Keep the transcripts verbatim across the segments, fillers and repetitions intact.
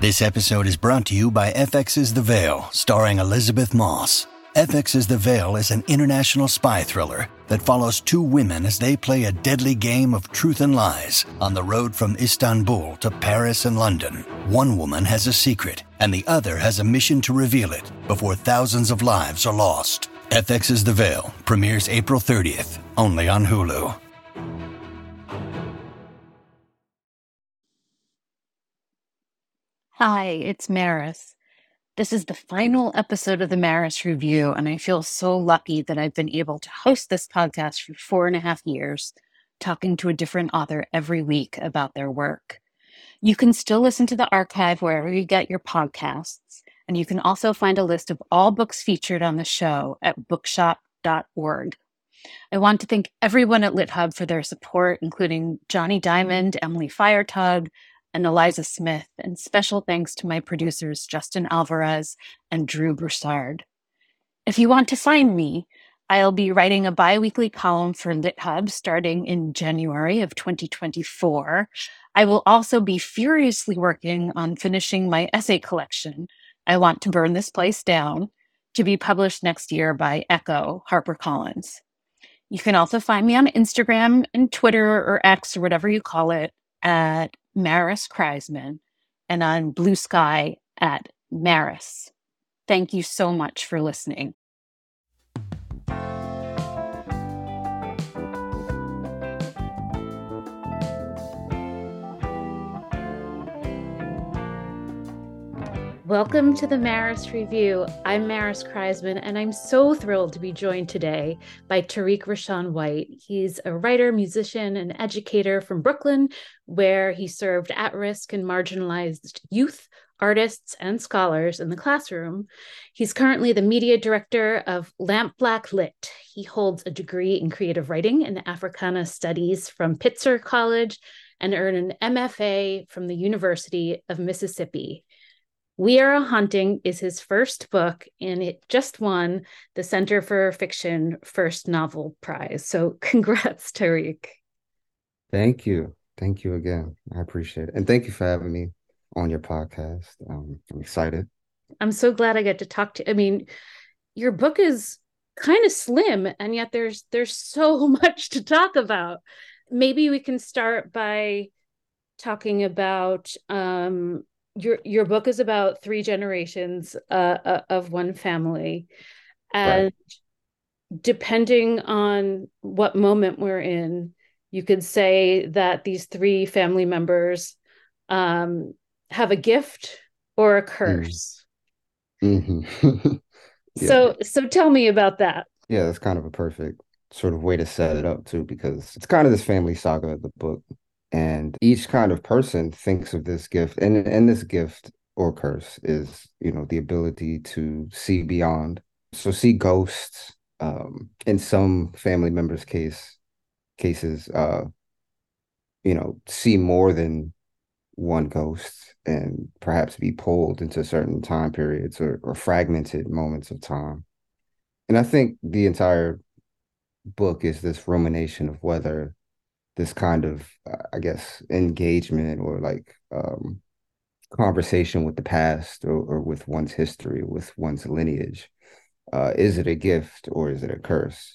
This episode is brought to you by F X's The Veil, starring Elizabeth Moss. F X's The Veil is an international spy thriller that follows two women as they play a deadly game of truth and lies on the road from Istanbul to Paris and London. One woman has a secret, and the other has a mission to reveal it before thousands of lives are lost. F X's The Veil premieres April thirtieth, only on Hulu. Hi, it's Maris. This is the final episode of the Maris Review, and I feel so lucky that I've been able to host this podcast for four and a half years, talking to a different author every week about their work. You can still listen to the archive wherever you get your podcasts, and you can also find a list of all books featured on the show at bookshop dot org. I want to thank everyone at LitHub for their support, including Johnny Diamond, Emily Firetug, and Eliza Smith, and special thanks to my producers Justin Alvarez and Drew Broussard. If you want to find me, I'll be writing a bi-weekly column for LitHub starting in January of twenty twenty-four. I will also be furiously working on finishing my essay collection, I Want to Burn This Place Down, to be published next year by Echo, HarperCollins. You can also find me on Instagram and Twitter or X or whatever you call it at Maris Kreisman, and on Blue Sky at Maris. Thank you so much for listening. Welcome to the Maris Review. I'm Maris Kreisman, and I'm so thrilled to be joined today by Tariq Rashawn White. He's a writer, musician, and educator from Brooklyn, where he served at-risk and marginalized youth, artists, and scholars in the classroom. He's currently the media director of Lamp Black Lit. He holds a degree in creative writing and Africana studies from Pitzer College and earned an M F A from the University of Mississippi. We Are a Haunting is his first book, and it just won the Center for Fiction First Novel Prize. So congrats, Tariq. Thank you. Thank you again. I appreciate it. And thank you for having me on your podcast. Um, I'm excited. I'm so glad I get to talk to you. I mean, your book is kind of slim, and yet there's there's so much to talk about. Maybe we can start by talking about... Um, Your your book is about three generations uh, of one family. And right. Depending on what moment we're in, you could say that these three family members um, have a gift or a curse. Mm-hmm. yeah. So so tell me about that. Yeah, that's kind of a perfect sort of way to set it up, too, because it's kind of this family saga of the book. And each kind of person thinks of this gift, and, and this gift or curse is, you know, the ability to see beyond. So see ghosts. Um, in some family members' case cases, uh, you know, see more than one ghost and perhaps be pulled into certain time periods or, or fragmented moments of time. And I think the entire book is this rumination of whether this kind of, uh, I guess, engagement or like um, conversation with the past or, or with one's history, with one's lineage. Uh, is it a gift or is it a curse?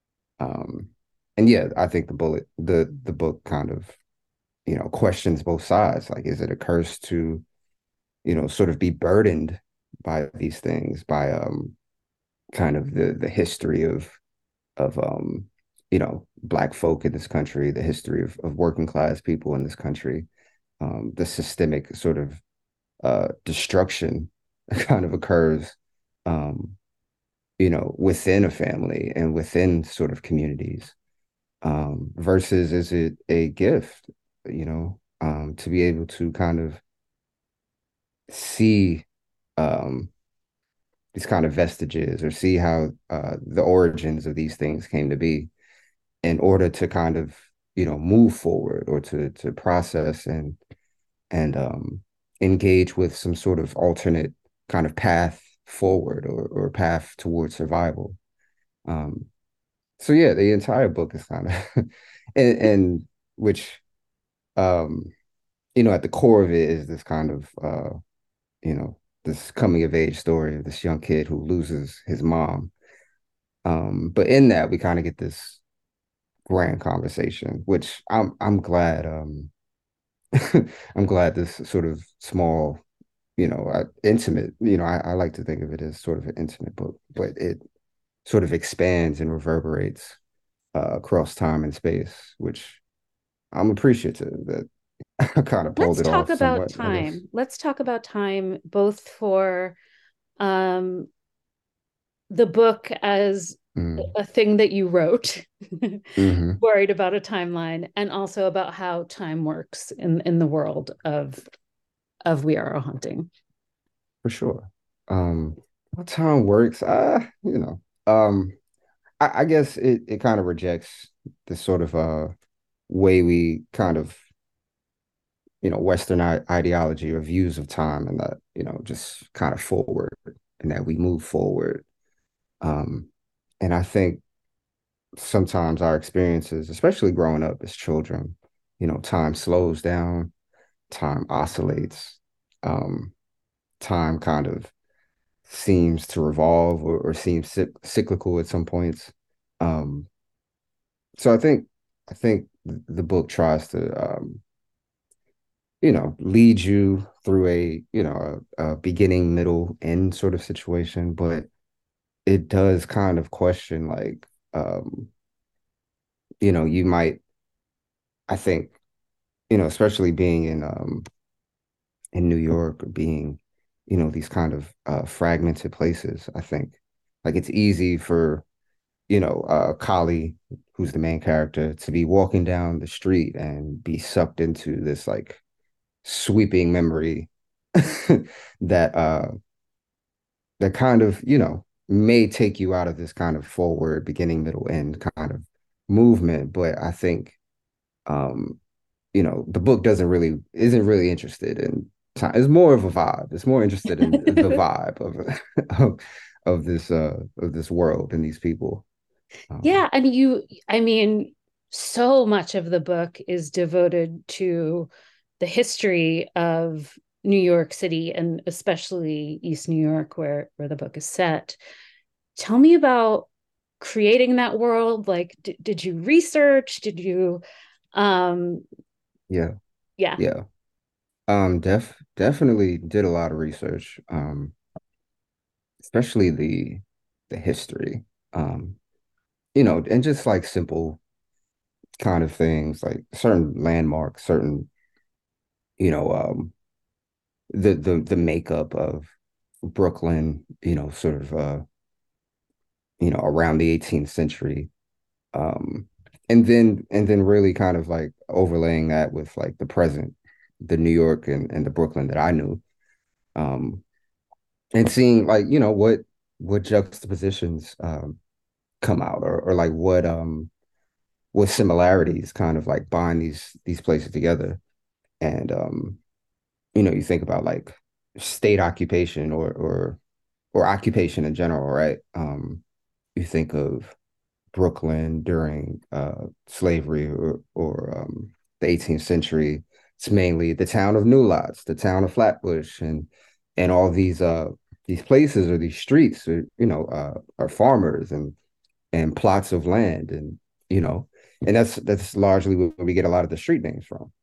Um, and yeah, I think the bullet, the the book kind of, you know, questions both sides. Like, is it a curse to, you know, sort of be burdened by these things, by um, kind of the the history of of um you know, Black folk in this country, the history of, of working class people in this country, um, the systemic sort of uh, destruction kind of occurs, um, you know, within a family and within sort of communities, um, versus is it a gift, you know, um, to be able to kind of see um, these kind of vestiges or see how uh, the origins of these things came to be, in order to kind of, you know, move forward or to to process and and um, engage with some sort of alternate kind of path forward or or path towards survival. Um, so yeah, the entire book is kind of, and, and which, um, you know, at the core of it is this kind of uh, you know, this coming of age story of this young kid who loses his mom. Um, but in that, we kind of get this grand conversation, which I'm I'm glad um I'm glad this sort of small, you know, uh, intimate, you know, I, I like to think of it as sort of an intimate book, but it sort of expands and reverberates uh, across time and space, which I'm appreciative that I kind of pulled Let's it talk off about somewhat, I guess. time. Let's talk about time both for um the book as Mm. a thing that you wrote, Hmm. worried about a timeline, and also about how time works in in the world of of We Are All Hunting. For sure. Um, how time works, uh, you know, um, I, I guess it, it kind of rejects the sort of uh way we kind of, you know, Western I ideology or views of time, and that, you know, just kind of forward and that we move forward. Um, and I think sometimes our experiences, especially growing up as children, you know, time slows down, time oscillates, um, time kind of seems to revolve or, or seems cyclical at some points. Um, so I think I think the book tries to um, you know, lead you through a, you know, a, a beginning, middle, end sort of situation, but it does kind of question like um, you know, you might, I think, you know, especially being in um in New York or being, you know, these kind of uh fragmented places, I think like it's easy for, you know, uh Kali, who's the main character, to be walking down the street and be sucked into this like sweeping memory that uh that kind of, you know, may take you out of this kind of forward, beginning, middle, end kind of movement. But I think, um, you know, the book doesn't really, isn't really interested in time. It's more of a vibe. It's more interested in the vibe of, of, of this, uh, of this world and these people. Um, Yeah, and you, I mean, so much of the book is devoted to the history of New York City and especially East New York, where where the book is set. Tell me about creating that world. Like, d- did you research? Did you, um, yeah, yeah, yeah. Um, def definitely did a lot of research. Um, especially the the history. Um, you know, and just like simple kind of things, like certain landmarks, certain, you know, um, the the the makeup of Brooklyn, you know, sort of uh, you know, around the eighteenth century. Um, and then and then really kind of like overlaying that with like the present, the New York and, and the Brooklyn that I knew. Um, and seeing like, you know, what what juxtapositions um come out or or like what um what similarities kind of like bind these these places together. And um, you know, you think about like state occupation or or or occupation in general, right? Um, you think of Brooklyn during uh, slavery or or um, the eighteenth century. It's mainly the town of New Lots, the town of Flatbush, and and all these uh these places or these streets, are, you know, uh, are farmers and and plots of land, and you know, and that's that's largely where we get a lot of the street names from.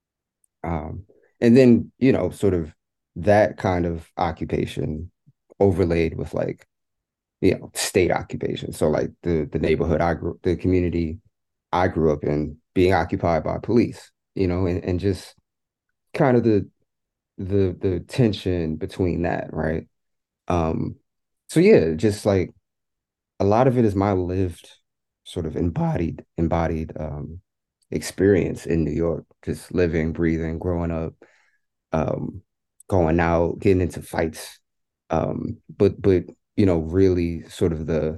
Um, and then, you know, sort of that kind of occupation overlaid with like, you know, state occupation. So like the the neighborhood I grew, the community I grew up in being occupied by police, you know, and, and just kind of the the the tension between that, right? Um, so yeah, just like a lot of it is my lived sort of embodied embodied um experience in New York, just living, breathing, growing up, um, going out, getting into fights. Um, but but you know, really sort of the,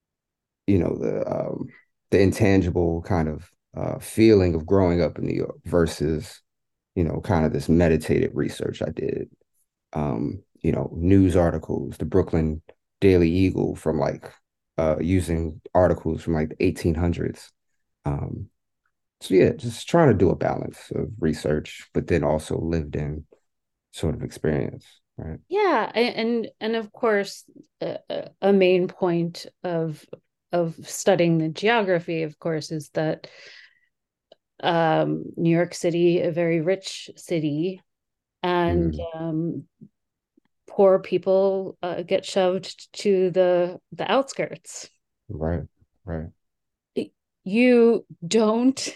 you know, the um the intangible kind of uh feeling of growing up in New York versus, you know, kind of this meditated research I did. Um, you know, news articles, the Brooklyn Daily Eagle from like uh using articles from like the eighteen hundreds. Um, so yeah, just trying to do a balance of research, but then also lived in sort of experience. right? Yeah, and and of course, a, a main point of of studying the geography, of course, is that um, New York City, a very rich city, and Mm, um, poor people uh, get shoved to the the outskirts. right, right. You don't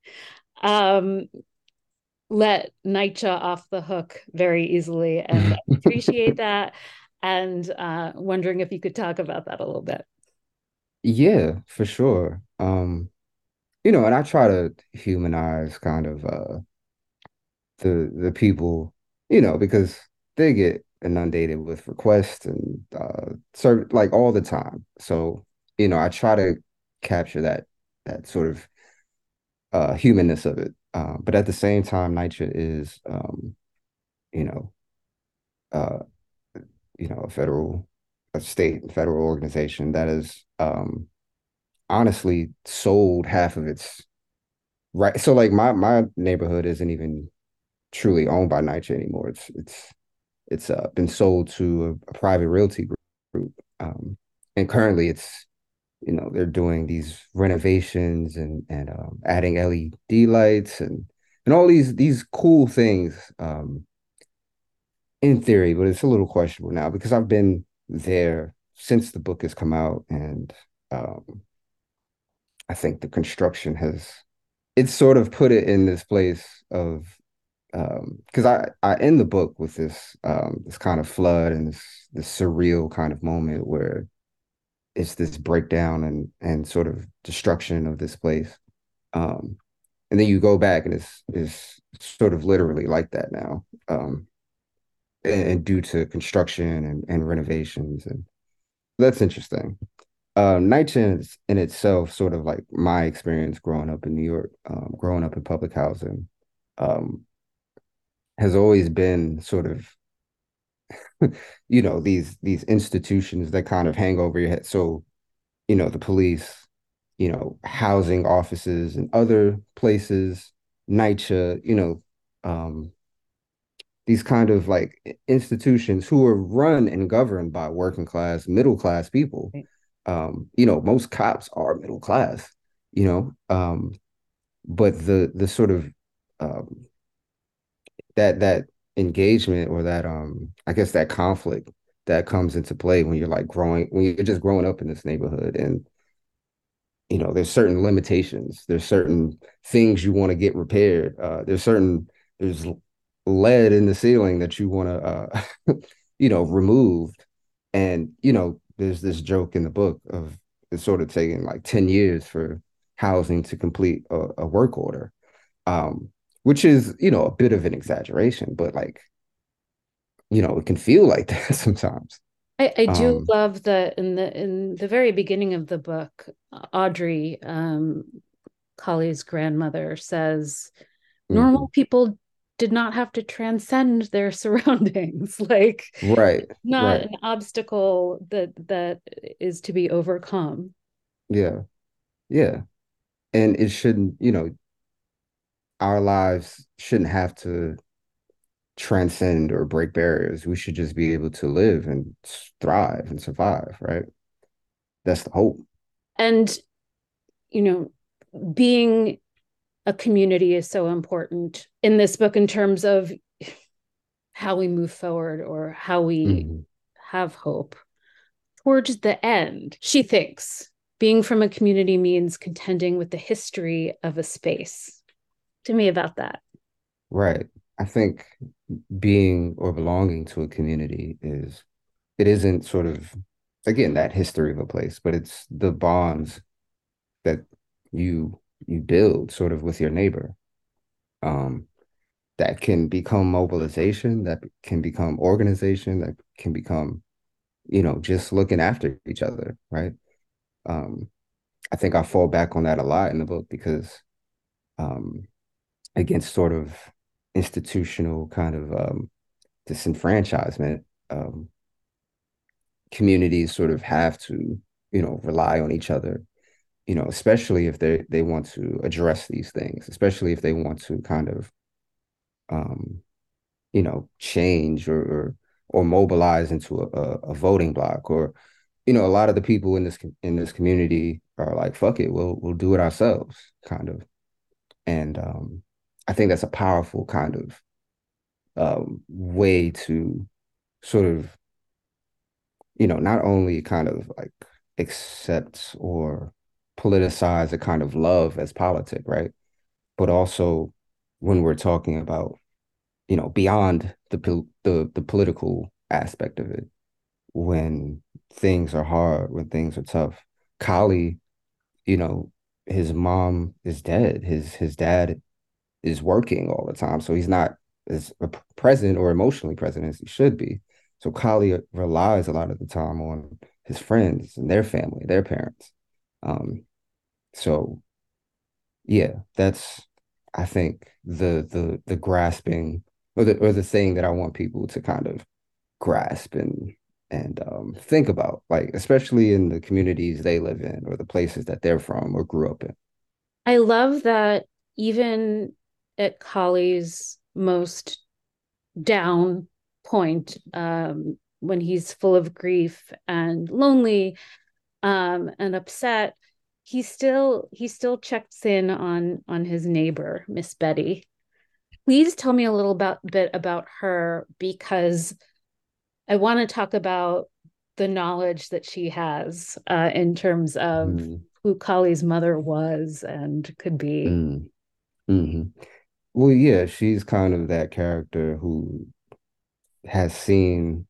um, let Nietzsche off the hook very easily, and I appreciate that. And uh, wondering if you could talk about that a little bit. Yeah, for sure. Um, you know, and I try to humanize kind of uh the the people, you know, because they get inundated with requests and uh serve like all the time. So, you know, I try to capture that that sort of uh humanness of it. Uh, but at the same time, Nietzsche is um, you know, uh, you know, a federal, a state and federal organization that is um honestly sold half of its right. So like my my neighborhood isn't even truly owned by Nietzsche anymore. It's it's it's uh, been sold to a, a private realty group, um, and currently it's you know they're doing these renovations and and um, adding L E D lights and and all these these cool things um, in theory, but it's a little questionable now because I've been there since the book has come out, and um, I think the construction has it's sort of put it in this place of um because I I end the book with this um this kind of flood and this this surreal kind of moment where it's this breakdown and and sort of destruction of this place. Um and then you go back and it's it's sort of literally like that now. Um and, and due to construction and, and renovations and that's interesting. Um Nietzsche in, in itself, sort of like my experience growing up in New York, um, growing up in public housing, um, has always been sort of you know these these institutions that kind of hang over your head. So you know the police, you know housing offices and other places, NYCHA, you know um these kind of like institutions who are run and governed by working class, middle class people. Um you know most cops are middle class, you know um but the the sort of um that that engagement or that um I guess that conflict that comes into play when you're like growing when you're just growing up in this neighborhood and you know there's certain limitations, there's certain things you want to get repaired, uh there's certain there's lead in the ceiling that you want to uh you know removed, and you know there's this joke in the book of it's sort of taking like ten years for housing to complete a, a work order, um which is you know a bit of an exaggeration, but like you know, it can feel like that sometimes. I, I do Um, love that in the in the very beginning of the book, Audrey, um, Collie's grandmother, says normal mhm. people did not have to transcend their surroundings. Like Right, not right. an obstacle that that is to be overcome. Yeah, yeah. And it shouldn't, you know, our lives shouldn't have to transcend or break barriers. We should just be able to live and thrive and survive, right? That's the hope. And you know, being a community is so important in this book in terms of how we move forward or how we Mhm. have hope. Towards the end, she thinks being from a community means contending with the history of a space. To me, about that. Right. I think being or belonging to a community is, it isn't sort of, again, that history of a place, but it's the bonds that you you build sort of with your neighbor, um, that can become mobilization, that can become organization, that can become you know just looking after each other, right? um, I think I fall back on that a lot in the book because um, against sort of institutional kind of um, disenfranchisement, um, communities sort of have to you know rely on each other, you know especially if they they want to address these things, especially if they want to kind of um, you know, change or, or or mobilize into a, a, a voting block. Or, you know, a lot of the people in this in this community are like, fuck it, we'll we'll do it ourselves, kind of. And um, I think that's a powerful kind of um, way to sort of, you know, not only kind of like accept or politicize a kind of love as politic, right? But also when we're talking about, you know, beyond the the the political aspect of it, when things are hard, when things are tough. Kali, you know, his mom is dead. His his dad is working all the time, so he's not as present or emotionally present as he should be. So Kali relies a lot of the time on his friends and their family, their parents. Um, so yeah, that's I think the the the grasping or the or the thing that I want people to kind of grasp and and um, think about, like especially in the communities they live in or the places that they're from or grew up in. I love that even at Kali's most down point, um, when he's full of grief and lonely um, and upset, he still he still checks in on on his neighbor, Miss Betty. Please tell me a little about, bit about her, because I want to talk about the knowledge that she has uh, in terms of Mm. who Kali's mother was and could be. Mm. Hmm. Well, yeah, she's kind of that character who has seen,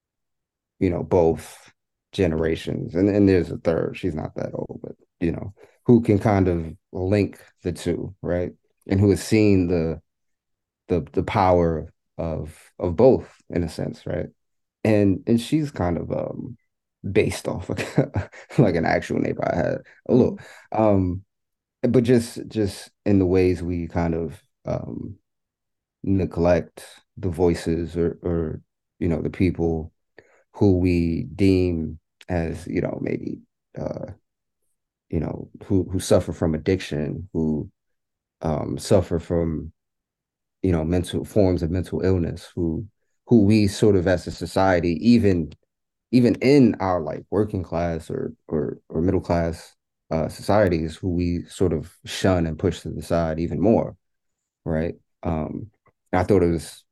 you know, both generations, and and there's a third. She's not that old, but you know, who can kind of link the two, right? And who has seen the the the power of of both in a sense, right? And and she's kind of um based off of like an actual neighbor I had a little. Um, but just just in the ways we kind of um neglect the voices or or you know the people who we deem as you know maybe uh you know who who suffer from addiction, who um suffer from you know mental forms of mental illness, who who we sort of as a society, even even in our like working class or or or middle class uh societies, who we sort of shun and push to the side even more, right? um I thought it was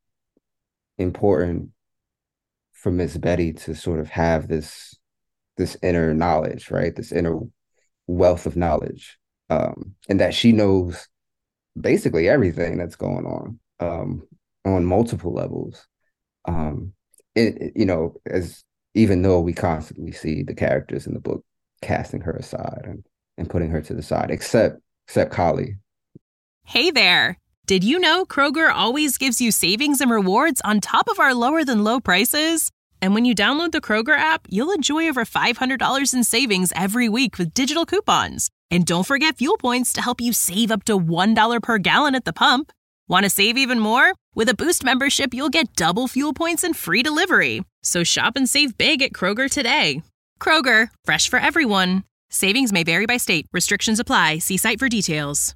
important for Miss Betty to sort of have this this inner knowledge, right? This inner wealth of knowledge, um, and that she knows basically everything that's going on um, on multiple levels. Um, it, it- you know, as even though we constantly see the characters in the book casting her aside and and putting her to the side, except except Kali. Hey there. Did you know Kroger always gives you savings and rewards on top of our lower than low prices? And when you download the Kroger app, you'll enjoy over five hundred dollars in savings every week with digital coupons. And don't forget fuel points to help you save up to one dollar per gallon at the pump. Want to save even more? With a Boost membership, you'll get double fuel points and free delivery. So shop and save big at Kroger today. Kroger, fresh for everyone. Savings may vary by state. Restrictions apply. See site for details.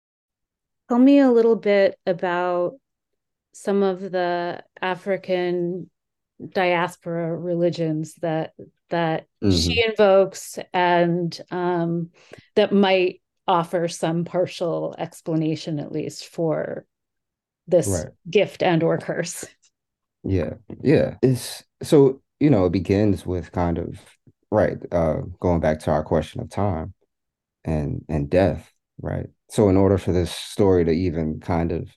Tell me a little bit about some of the African diaspora religions that that Mhm. she invokes and um, that might offer some partial explanation, at least, for this Right. gift and or curse. Yeah. Yeah. It's so, you know, it begins with kind of right, uh, going back to our question of time and and death, right? So in order for this story to even kind of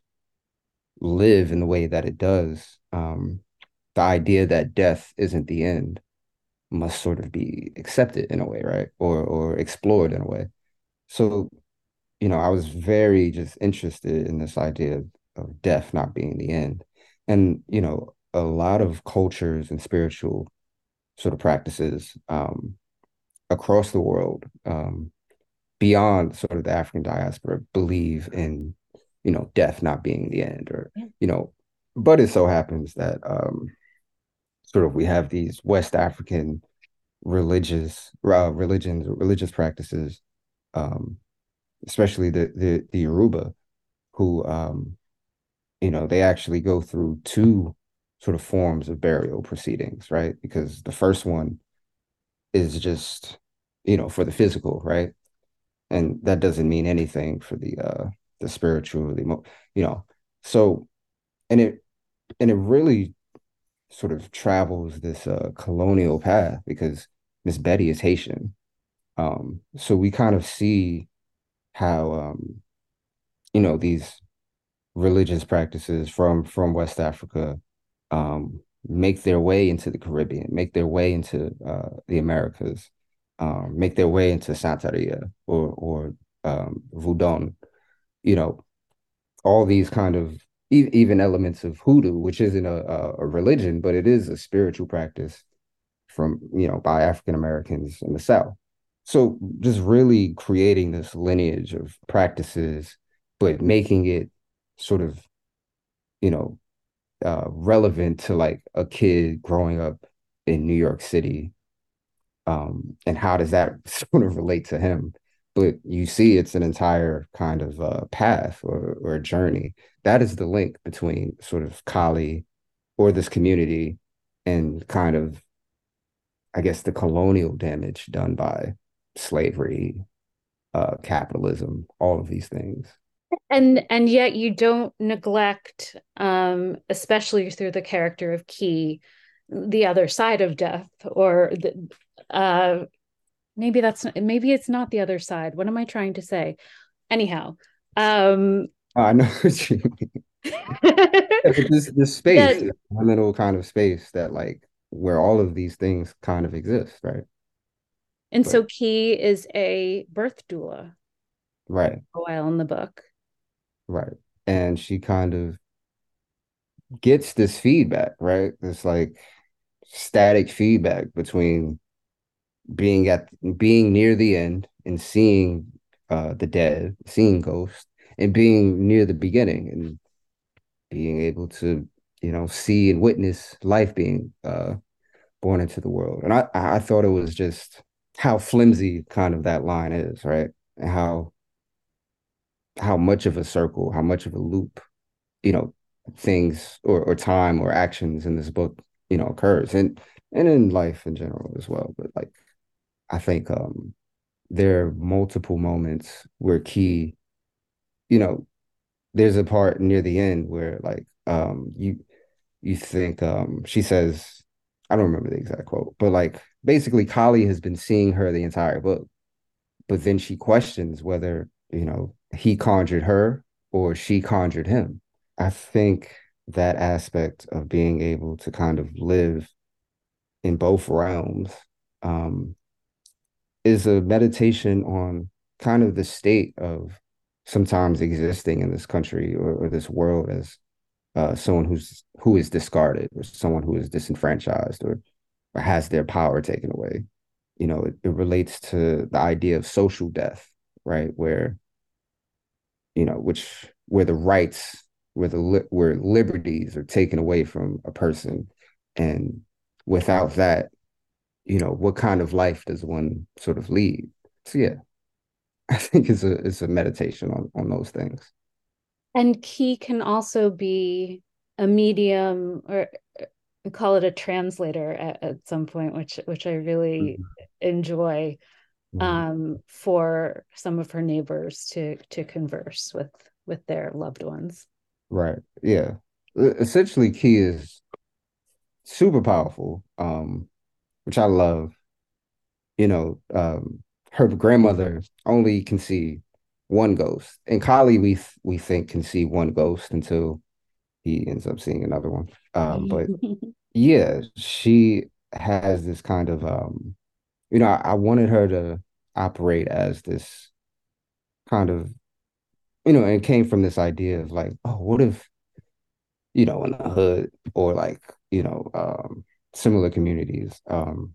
live in the way that it does, um, the idea that death isn't the end must sort of be accepted in a way, right? Or or explored in a way. So, you know, I was very just interested in this idea of, of death not being the end. And, you know, a lot of cultures and spiritual sort of practices um, across the world, um, beyond sort of the African diaspora, believe in, you know, death not being the end, or, you know, but it so happens that um, sort of we have these West African religious uh, religions, religious practices, um, especially the the the Yoruba, who um, you know, they actually go through two sort of forms of burial proceedings, right? Because the first one is just, you know, for the physical, right? And that doesn't mean anything for the uh the spiritual, the emo- you know. So and it and it really sort of travels this uh colonial path because Miss Betty is Haitian. Um, so we kind of see how um, you know, these religious practices from from West Africa um, make their way into the Caribbean, make their way into uh, the Americas, um, make their way into Santeria or or um, Voodoo. You know, all these kind of e- even elements of hoodoo, which isn't a, a, a religion, but it is a spiritual practice from, you know, by African Americans in the South. So just really creating this lineage of practices, but making it sort of, you know, uh, relevant to like a kid growing up in New York City. Um, and how does that sort of relate to him? But you see, it's an entire kind of uh, path or, or a journey. That is the link between sort of Kali or this community and kind of, I guess, the colonial damage done by slavery, uh, capitalism, all of these things. And and yet you don't neglect, um, especially through the character of Key, the other side of death, or the, uh, maybe that's maybe it's not the other side. What am I trying to say? Anyhow, um, I know what you mean. Yeah, but this this space, that this liminal kind of space that like where all of these things kind of exist, right? and But so Key is a birth doula right, a while in the book. right. And she kind of gets this feedback, right? This like static feedback between being at being near the end and seeing uh the dead, seeing ghosts, and being near the beginning and being able to, you know, see and witness life being uh born into the world. And I I thought it was just how flimsy kind of that line is, right? And how how much of a circle, how much of a loop, you know, things or, or time or actions in this book, you know, occurs and and in life in general as well. But like I think um there are multiple moments where Key, you know, there's a part near the end where like um you you think um she says, I don't remember the exact quote, but like basically Kali has been seeing her the entire book, but then she questions whether, you know, he conjured her or she conjured him. I think that aspect of being able to kind of live in both realms um, is a meditation on kind of the state of sometimes existing in this country or, or this world as uh, someone who's who is discarded or someone who is disenfranchised or, or has their power taken away. You know, it, it relates to the idea of social death, right? Where, you know, which where the rights, where the li- where liberties are taken away from a person, and without that, you know, what kind of life does one sort of lead? So yeah, I think it's a it's a meditation on on those things. And Key can also be a medium, or we call it a translator at, at some point, which which I really Mhm. enjoy, Mhm. um, for some of her neighbors to to converse with with their loved ones. Right. Yeah. E- Essentially, Key is super powerful, um, which I love. You know, um, her grandmother only can see one ghost, and Kali we th- we think can see one ghost until he ends up seeing another one. Um, but yeah, she has this kind of um, you know, I, I wanted her to operate as this kind of, you know, and it came from this idea of like, oh, what if, you know, in the hood or like, you know, um, similar communities, um,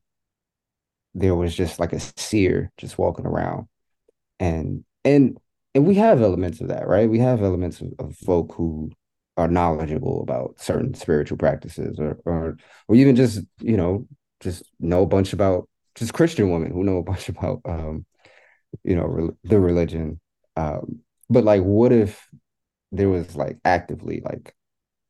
there was just like a seer just walking around and and and we have elements of that, right? We have elements of, of folk who are knowledgeable about certain spiritual practices or or or even just, you know, just know a bunch about just Christian women who know a bunch about um you know re- the religion. Um but like what if there was like actively like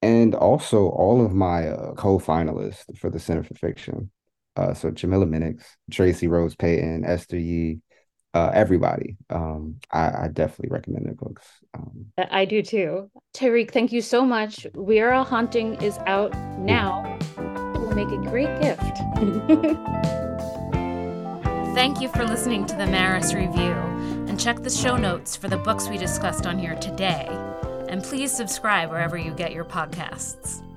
and also all of my uh, co-finalists for the Center for Fiction. Uh, so Jamila Minix, Tracy Rose Payton, Esther Yee, uh, everybody. Um, I, I definitely recommend their books. Um, I do too. Tyreek, thank you so much. We Are All Haunting is out now. It will make a great gift. Thank you for listening to the Maris Review, and check the show notes for the books we discussed on here today. And please subscribe wherever you get your podcasts.